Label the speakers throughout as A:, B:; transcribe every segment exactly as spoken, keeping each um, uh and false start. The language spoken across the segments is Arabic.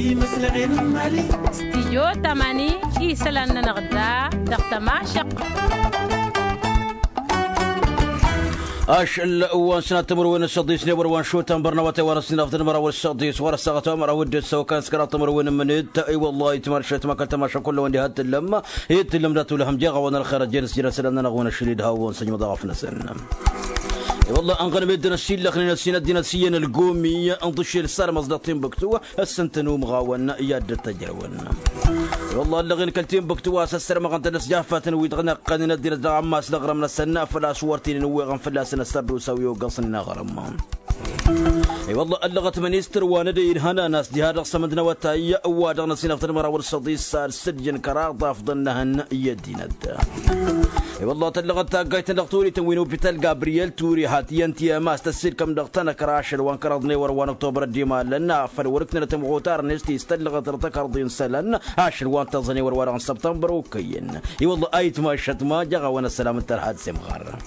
A: استديو تماني إيسلان نغدا دختماشق
B: اش الاوان سنه تمر وين الصديس نبر وان شو تمبرنا وتا ورسنا افضل مره والصديس ورسا تمر ود سو كان سكرات تمر وين من اي والله تمرشت ما كنت ماشى كله وندي هات لما هي تلمدات لهم جاغ وانا الخير جلس جلس لنا نغون الشليد هاون سجم ضعف نسن والله انقل بدنا الشيل خلينا السنه دينا سينا القوميه انطش السار مصدقين بكتوه السنتنو مغاونا ياد التجرون والله اللي غير كلتين بكتوه السر ما كنت ناس جافات ويتغنى قننا دينا عماس لغرم السنه فلا صورتين نوغن فلا سنه سر وسوي وقصنا غرم اي والله اللغة منيستر واندين هنا ناس دي هذا صمدنا وتايا اوادنا نسينا في المرا والصديق صار سجن كراغ افضلنا يدينا اي والله تلغة تاقايت دكتوري تنوينو بيتال جابرييل توري هاتي انتي ماس تسير كم دغتنا كراشر وان كرضني وروان اكتوبر الديما لنا فالوركنا تمغوتار نستي استلغة ترتك ارضين سلن عشر وان تظني وروان سبتمبر وكين اي والله ايت ما شتما جغا وانا السلام الترحاد سمغار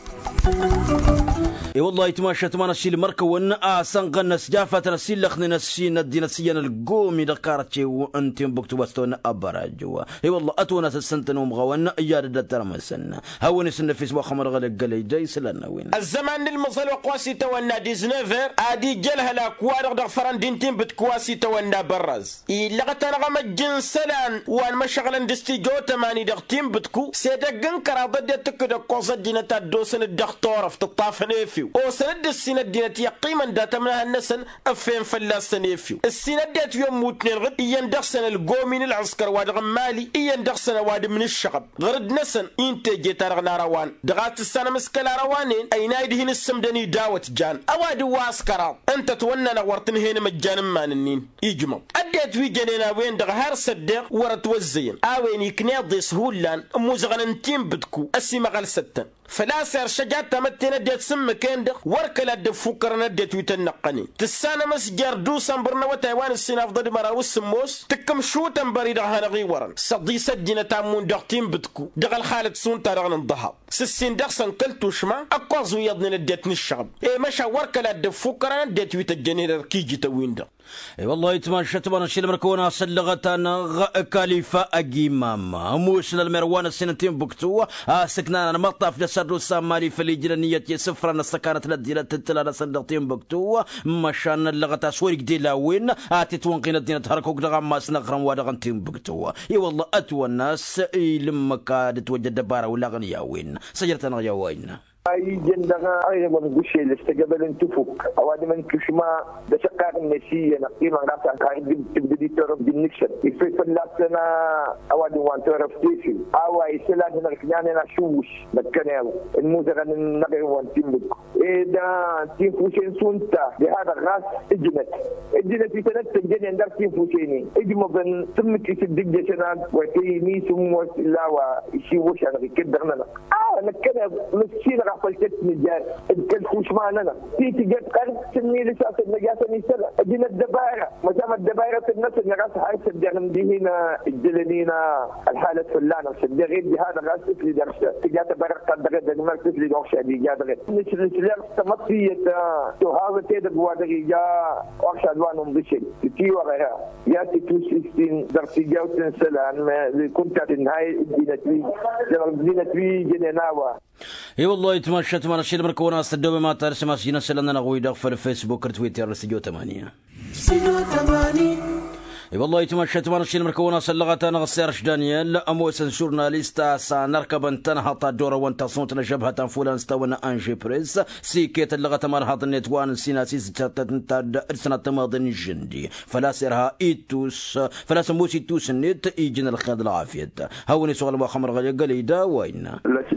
B: اي والله يتماشى تمانا الشيل مركو وانا اسان قنس جافة نسيل لخنا نسينا الدين السيان القومي دكارتشي وانتم بكتو بستونا ابراجوا اي والله اتونا السنتن ومغوانا اياد الترمسن هوني سن في سوا خمر غلق قلي جاي سلنا وين
C: الزمان المصل وقواسي تونا ديزنيفر ادي جلها لا كوارغ دغفران دينتين بتكواسي تونا برز اي لغتنا غما جنسلان وان مشغلن دستي جو تماني دغتين بتكو سيدقن كرادة تكد قوصة دينتا دوسن الدكتور في الطافن فيو او سند السنة دينتي قيمة داتا منها النسن افين فلاسن يفيو السنة ديت يوم موتنين غد ايان دخسن القومين العسكر واد غمالي ايان دخسن واد من الشغب غرد نسن انت جيت رغنا روان دغات السنة مسكلا روانين اي نايدهن السمدني داوت جان اواد واسكرات انت تونا نورتن هنا مجان ماننين يجمع اديت في جنينا وين دغ هار صدق ورت وزين اوين يكنيضي سهولان موزغننتين بدكو اسي مغال ستن فلا سير شجات تمتنا ديت سم كندق وركلا دفوكرنا ديت ويتنقني تسانا مس جردو سمبرنا وتايوان السنة افضل مراوس سموس تكم شو تنبري دغها نغي ورن صدي سدينا تامون دغتين بدكو دغل خالد سون تارغن الضحى سسين دغسن كلتو شما اقوزو يضنين الديت نشعب اي مشا وركلا دفوكرنا ديت ويتجنين كيجي توين دغ
B: اي والله يتماشى تبان الشيل مركونا سلغتنا كاليفا اجيماما موسنا المروان السنتين بكتو سكنانا المطاف لسر السامالي في الجنيه صفر السكانه لدينا تتلا صندقتين بكتو مشان اللغه سوريك ديلا وين اتتون قينا دينا تحركوا دغما سنغرم ودغنتين بكتو اي والله اتو الناس لما كاد توجد دباره ولا غنيا وين سجرتنا يا وين
D: اي جندها اي من غشي الاستقبال انتفك اوادي من كشما دشقاق النسيه نقيما راسا قاعد تبدي ترب بالنكشن في فلاتنا اوادي وان ترف تيفي او اي سلا نركنانا شوش مكنيو الموزغ النبي وان تيمك ايه دا تيفوشين سونتا بهذا غاس اجنت اجنت في ثلاث جن عندك تيفوشيني اجمع بن تمك يصدق جنان وكي ميسم ولاوا شي وش انا كده انا اه نكنا مسكين فلتت نجار الكل خوش معنا في تجد قرب سني لساس النجاسة نيسلا أجينا الدبائرة مسام الدبائرة الناس اللي راس هاي سدغن دي هنا الجلنينا الحالة فلانة سدغين بهذا راس تسلي درشة تجات برق قدرة دنمار تسلي دوشة دي جادرة مش الاسلام تمطية تهاوة تيدا بوادري جا وارشا دوانهم بشي تتي وغيرها ياتي تو سيستين درسي جاوتن سلان كنت هاي الدينتوي الدينتوي جنيناوة
B: اي والله يتمشى تمانا الشيء مركونا استدوبي ما تارس ما سينا سلنا نغوي دغفر فيسبوك تويتر سجو ثمانية سجو ثمانية اي والله يتمشى تمانا الشيء مركونا سلغتنا غسيرش دانيال اموس جورناليستا سنركب انتنهط الدور وانت صوتنا جبهة فلان استونا انجي بريس سيكيت اللغة مرهط النتوان السيناسيس تتنتاد ارسنة تماضن الجندي فلا سيرها ايتوس فلا سموسي توس النت ايجن الخير العافية هوني سؤال مخمر غالي قليدا وين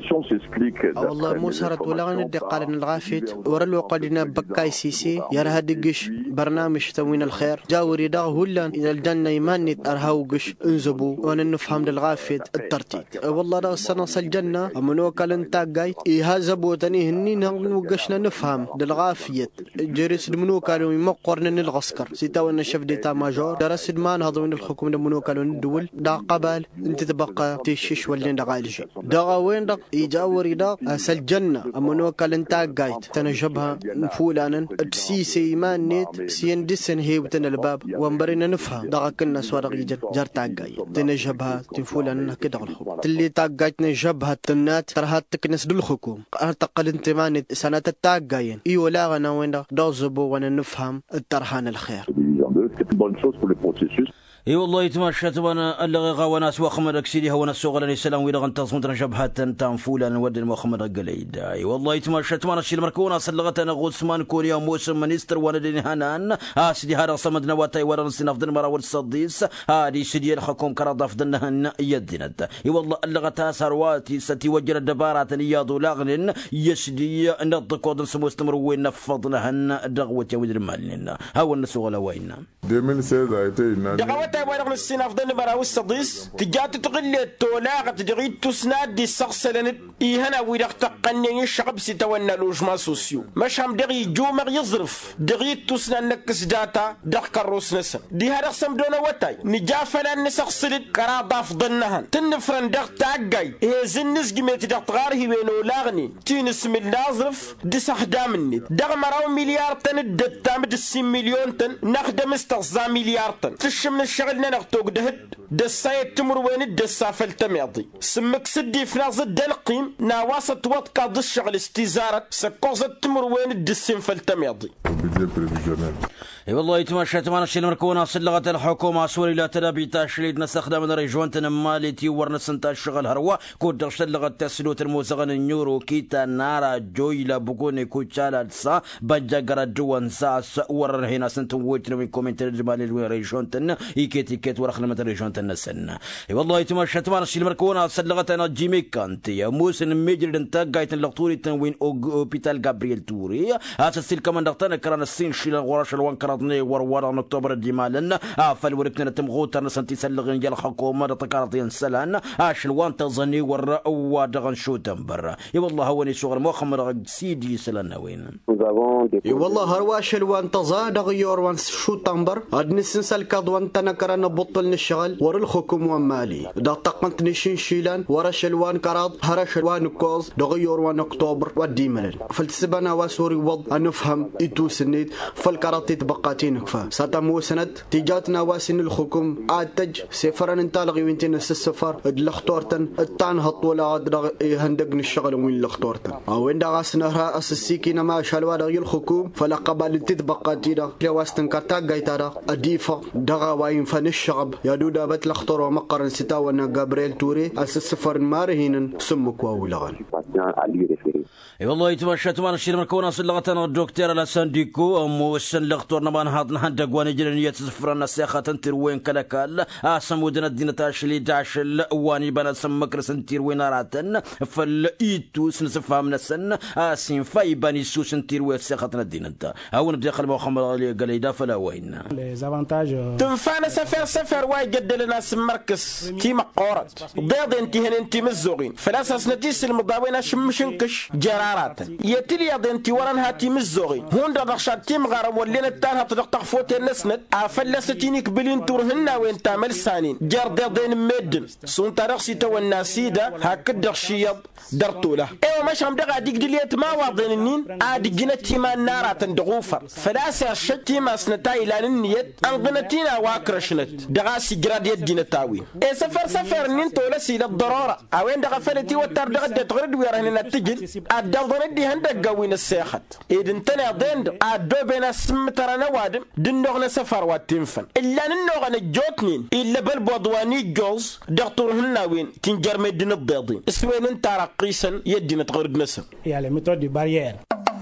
E: والله موسرت ولا غندي قال ان الغافيت ورلو قدنا بكاي سيسي يرها دقش برنامج تموين الخير جاوري دا هلا الى الجنه يماني ارهاوقش انزبوا وانا نفهم للغافيت الترتيب والله دا السنه الجنه منو قال انت جاي يهزبوا تاني هني نوقشنا نفهم للغافيت جريس منو قالوا يمقرن الغسكر سيتا وانا شف ديتا ماجور درس ما نهضوا من الحكومه منو قالوا ندول دا قبل انت تبقى تشش ولا دا غالجي دا وين دا يجاوري دا أسل جنة أمنو كالنتا قايت تنجبها فولانا سيسي إيمان نيت سيندسن هيبتن الباب وانبرنا نفها دغا كنا سوارق يجر جار تاقاي تنجبها تنفولانا كده الخب تلي تاقايت نجبها تنات ترهات تكنس دلخكم أرتقل انتماني سنة التاقاين إيو لاغنا وين دوزبو وانا نفهم الترهان الخير.
B: اي والله يتمشى تبانا اللغة غوانا سوا خمر اكسيدي هو نسوغ لني سلام ويلا غنتا صمتنا جبهات تنفولا نود المخمر القليد. اي والله يتمشى تبانا الشيء المركونا صلغتنا غوسمان كوريا موسم منستر وانا هنان اسدي هذا صمدنا واتاي ورا نسنا فدن مرا والصديس هادي سدي الحكوم كرض فدنها يدنت. اي والله اللغة سرواتي ستي وجر الدبارات نياض لاغن يسدي نضقود سمو استمر وين نفضنها دغوه ودر مالنا هو النسوغ لوين
F: ألفين وستة عشر
C: ويرغن السنة فضل براو الصديس تجات تقل التولاغة تدغيد تسناد دي سغسلنت إيهنا ويرغ تقنين الشعب ستوانا لوجما سوسيو مش هم دغي جومر يظرف دغيد تسناد نكس داتا دغ كروس نسا دي هرغ سمدونا واتاي نجافنا نسغسلت كراضا فضلنهن تنفرن دغ تاقاي إيه زنس جميت دغ تغاره وينو لاغني تينس من لازرف دي سحدامني دغ مراو مليار تن دتامد السين مليون تن نخدم استغزا مليار تن تشمن الشغلنا نغتوق دهد دساية تمر وين الدسا فالتميضي سمك سدي في ناظر دلقيم ناواسة وطكا ضد الشغل استزارة سكوزة تمر وين الدسين فالتميضي.
B: اي والله يتمشى تمانا الشيء المركونا صلغت الحكومة سوري لا ترابي تاشليد نستخدم الريجون تنمالي تيور نسنتا الشغل هروا كود صلغت تسلوت الموسغن النيورو كيتا نارا جويلا بقوني كوتشالا سا بجاقرا جوان سا سأور هنا سنتم ويتنا من كومنتر جبالي الريجون تن ايكيت ايكيت ورخلمة الريجون تنسن. اي والله يتمشى تمانا الشيء المركونا صلغت انا جيمي كانتي موسن ميجر انتا قايت اللغطوري تنوين اوبيتال جابرييل توري اساس الكمان دغتنا كران السين شيلا غراش الوان كراتني وروران اكتوبر الجمالن افل وركنا تمغوتر نسنتي سلغن جل حكومه تقارتين سلان اش الوان تظني ور ودغن شو تنبر. اي والله هوني صغر مخمر سيدي سلان وين
E: اي والله هرواش الوان تزادغ يوروان شو تنبر ادنسن سلكاد وان تنكرنا بطل الشغل ور الحكوم ومالي دا تقنت نشين شيلان ورش الوان كراد هرش الوان كوز دغيور وان اكتوبر وديملن فلتسبنا وسوري وض نفهم ايتو سنيد فالكراتي تبقاتين كفا ساتمو سند تيجاتنا واسن الحكوم اتج سفرن انطلقي وينتين السفر الاختورتن الطان هطولا عاد هندقن الشغل وين الاختورتن او وين دغاسنا راس السيكينا ما شالوا دغ الحكوم فلا قبل تتبقاتي لواستن كارتا غايتارا اديفا دغا واين فن الشعب يا دودا بت الاختور ومقرن ستاونا جابرييل توري السفر مارهين سمك واولغان.
B: اي والله يتمشى تمانا الشيء مركونا صلغتنا الدكتور لسانديكو موسن لغتور نبان هادنا هندق وانا جلنية تسفرنا السياخة تنتر وين كلاكال اسم ودنا الدين تاشلي داشل واني بنا سمكر سنتير وين راتن فالايتو سنسفها من السن اسين فاي باني سو سنتير وين سياختنا الدين انت هاون بدي خلبا وخمر قليدا فلا وين
C: تنفانا سفر سفر واي جد لنا سمركس كيما قورت ضيض انتهن انتي مزوغين فلاساس نتيس المضاوين شمشنكش جرارات يتلي انتي وران هاتي مزوغين هون دا دخشات تيم غارم ولين التان هتدقق فوت النسند افلستينيك بلين تورهنا وين تعمل سانين جار ضيضين مدن سون تارخسي تو الناسيده هكدغ شيض درتوله ايوا ماش هم دغا ديك دليت ما واضين النين ادي جنتي ما نارات دغوفر فلاسا شتي ما سنتا الى النيت انغنتينا واكرشنت دغا سيجراد يدينا تاوي اي سفر سفر نين تولا سيده الضروره اوين دغا فلتي وتر دغا تغرد ويرهنا تجد ادغن دي هندغا وين السيخت اذن تنا ضند ادو بين سمترنا وادم دنوغنا سفر واتنفن الا نوغنا جوتنين الا بالبودواني جوز دغتورهنا وين تنجر مدينه الضيضين اسوين انت رقيسا يدينا تغرد نسم
G: يا لي ميثود دي بارير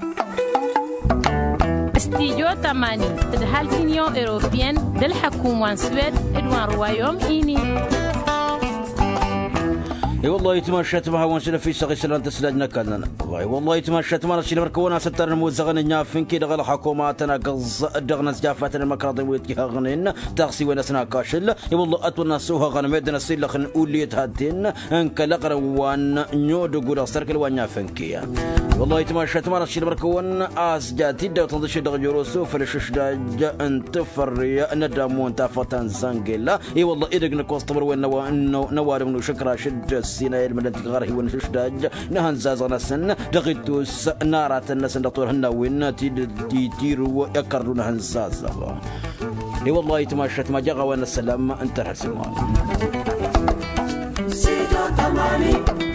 A: استيجو تماني تدهال سينيو اوروبيان دل حكومة سويد ادوان روايوم ايني.
B: اي والله يتمشى تما وانسنا في سغي سلان تسلاجنا كاننا والله والله يتمشى تما شي مركونا ستر الموزغن نافن كي دغ الحكوماتنا قز دغنا سجافتنا المكراضي ويتكي غنين تاخسي ونسنا كاشل اي والله اتونا سوها غن مدنا سيل خن اوليت هاتين انك لقروان نيود غور سركل وانافنكيا والله يتمشى تما شي مركون اس جاتي دغ تنشي دغ جوروسو فلشش داج انت فريا ندامون تافتان زانجيلا اي والله ادغنا كوستمر وين نوارم شكرا شد السيناء المدن تغاره ونشداج نهن زازنا سن دغيتوس نارات الناس دكتور هناوين تيتيرو يكرون هنزازا اي والله تماشت ما جغا وانا السلام انت رسمها